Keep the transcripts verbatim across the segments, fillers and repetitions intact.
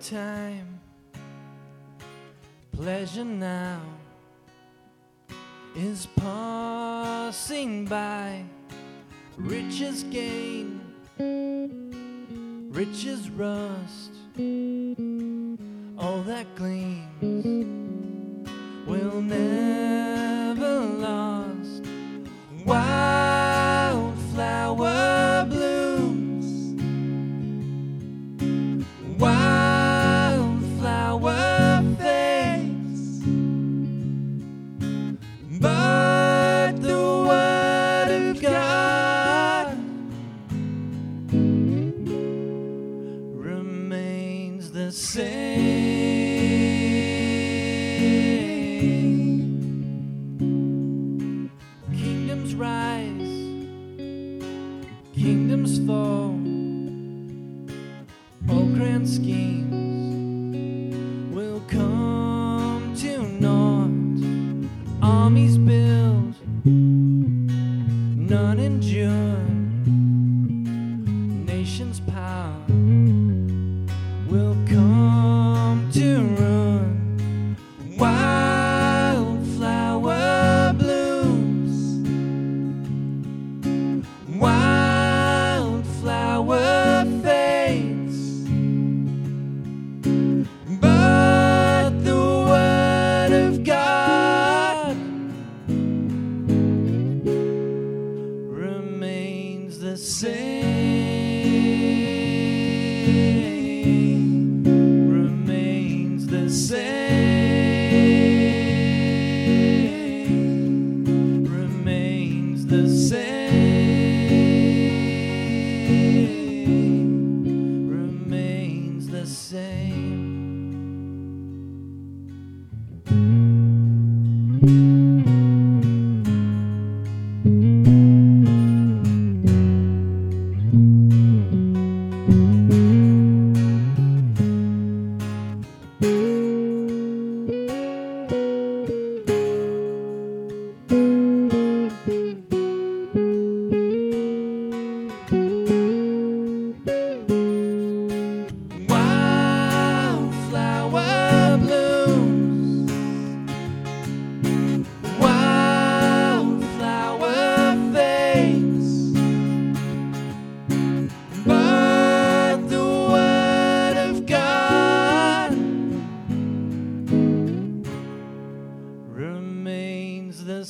time, pleasure now is passing by. Riches gain, riches rust, all that gleams will never last. Wildflower blooms, wildflower fades, but the word of God remains the same. Kingdoms rise, kingdoms fall, all grand schemes will come to naught. Armies build, none endure. Nations' power will come to ruin. Wildflower blooms, wildflower fades, but the word of God remains the same, remains the same, remains the same, remains the same. Wildflower blooms, wildflower fades, but the word of God remains the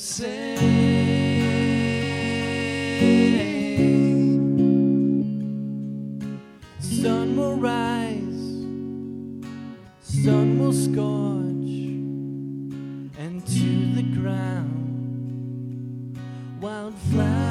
same. Sun will rise, sun will scorch, and to the ground wildflowers